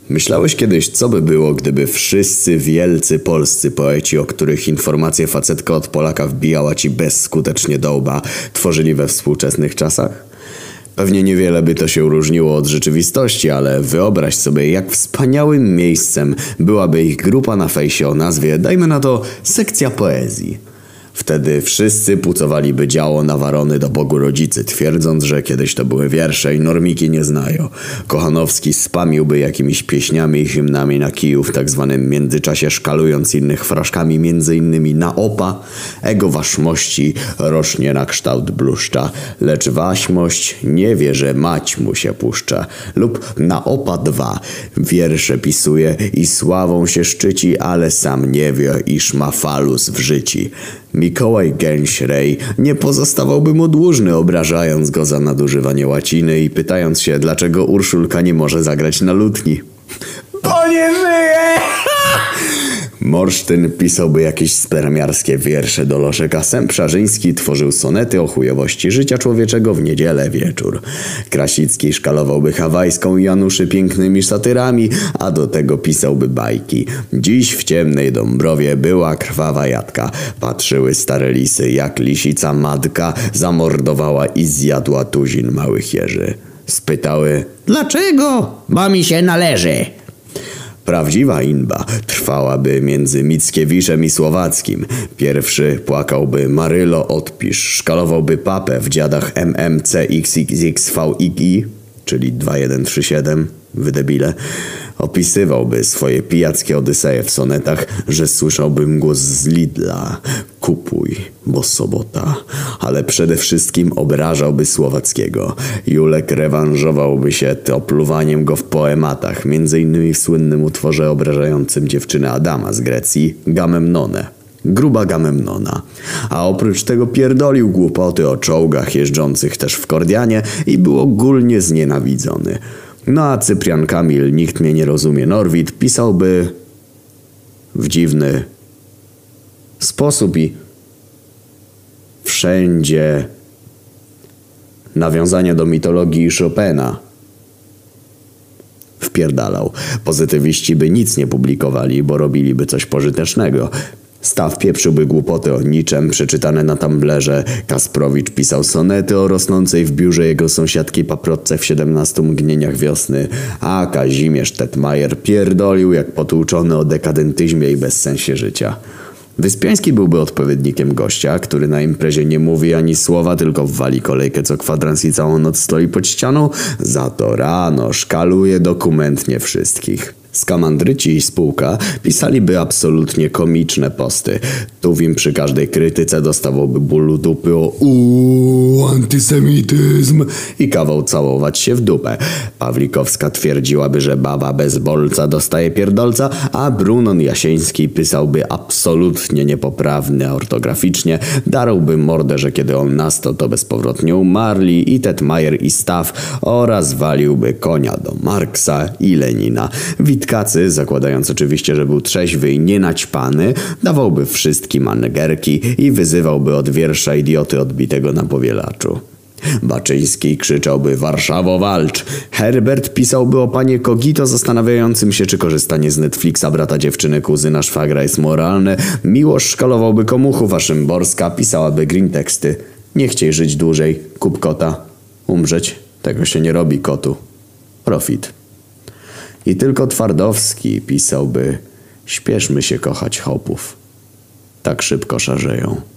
Myślałeś kiedyś, co by było, gdyby wszyscy wielcy polscy poeci, o których informacje facetka od Polaka wbijała ci bezskutecznie do łba, tworzyli we współczesnych czasach? Pewnie niewiele by to się różniło od rzeczywistości, ale wyobraź sobie, jak wspaniałym miejscem byłaby ich grupa na fejsie o nazwie, dajmy na to, sekcja poezji. Wtedy wszyscy pucowaliby działo na warony do Bogu Rodzicy, twierdząc, że kiedyś to były wiersze i normiki nie znają. Kochanowski spamiłby jakimiś pieśniami i hymnami na kiju w tak zwanym międzyczasie, szkalując innych fraszkami, między innymi na opa. Ego waszmości rośnie na kształt bluszcza, lecz waśmość nie wie, że mać mu się puszcza. Lub na opa 2 wiersze pisuje i sławą się szczyci, ale sam nie wie, iż ma falus w życi. Mikołaj Gęś-Rej nie pozostawałby mu dłużny, obrażając go za nadużywanie łaciny i pytając się, dlaczego Urszulka nie może zagrać na lutni. Bo nie żyje! Morsztyn pisałby jakieś spermiarskie wiersze do Loszeka. Sęp-Szarzyński tworzył sonety o chujowości życia człowieczego w niedzielę wieczór. Krasicki szkalowałby hawajską Januszy pięknymi satyrami, a do tego pisałby bajki. Dziś w ciemnej Dąbrowie była krwawa jadka. Patrzyły stare lisy, jak lisica matka zamordowała i zjadła tuzin małych jeży. Spytały, dlaczego? Bo mi się należy. Prawdziwa inba trwałaby między Mickiewiczem i Słowackim. Pierwszy płakałby Marylo odpisz, szkalowałby papę w dziadach MMCXXXVII, czyli 2137, wydebile. Opisywałby swoje pijackie odyseje w sonetach, że słyszałbym głos z Lidla. Kupuj, bo sobota. Ale przede wszystkim obrażałby Słowackiego. Julek rewanżowałby się opluwaniem go w poematach, między innymi w słynnym utworze obrażającym dziewczynę Adama z Grecji, Gamemnonę. Gruba Gamemnona. A oprócz tego pierdolił głupoty o czołgach jeżdżących też w Kordianie i był ogólnie znienawidzony. No a Cyprian Kamil, nikt mnie nie rozumie, Norwid pisałby w dziwny sposób i wszędzie nawiązania do mitologii Chopina wpierdalał. Pozytywiści by nic nie publikowali, bo robiliby coś pożytecznego. Staw pieprzyłby głupoty o niczem przeczytane na Tumblerze. Kasprowicz pisał sonety o rosnącej w biurze jego sąsiadki paprotce w 17 mgnieniach wiosny, a Kazimierz Tetmajer pierdolił jak potłuczony o dekadentyzmie i bezsensie życia. Wyspiański byłby odpowiednikiem gościa, który na imprezie nie mówi ani słowa, tylko wali kolejkę co kwadrans i całą noc stoi pod ścianą, za to rano szkaluje dokumentnie wszystkich. Skamandryci i spółka pisaliby absolutnie komiczne posty. Tuwim przy każdej krytyce dostawałby bólu dupy o antysemityzm i kawał całować się w dupę. Pawlikowska twierdziłaby, że baba bez bolca dostaje pierdolca, a Brunon Jasieński pisałby absolutnie niepoprawny ortograficznie, darłby mordę, że kiedy on nastał, to bezpowrotnie umarli i Tetmajer i Staw oraz waliłby konia do Marksa i Lenina. Witkacy, zakładając oczywiście, że był trzeźwy i nienaćpany, dawałby wszystkim anegerki i wyzywałby od wiersza idioty odbitego na powielaczu. Baczyński krzyczałby Warszawo walcz. Herbert pisałby o panie Kogito zastanawiającym się, czy korzystanie z Netflixa brata dziewczyny kuzyna szwagra jest moralne. Miłosz szkalowałby komuchów, a Szymborska pisałaby green teksty. Nie chciej żyć dłużej, kup kota. Umrzeć, tego się nie robi kotu. Profit. I tylko Twardowski pisałby: śpieszmy się kochać chłopów. Tak szybko szarzeją.